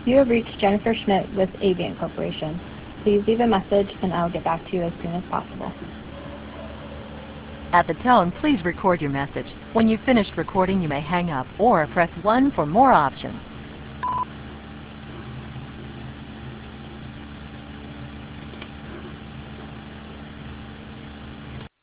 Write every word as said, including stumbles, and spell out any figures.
You have reached Jennifer Schmidt with Avient Corporation. Please leave a message and I'll get back to you as soon as possible. At the tone, please record your message. When you've finished recording, you may hang up or press one for more options.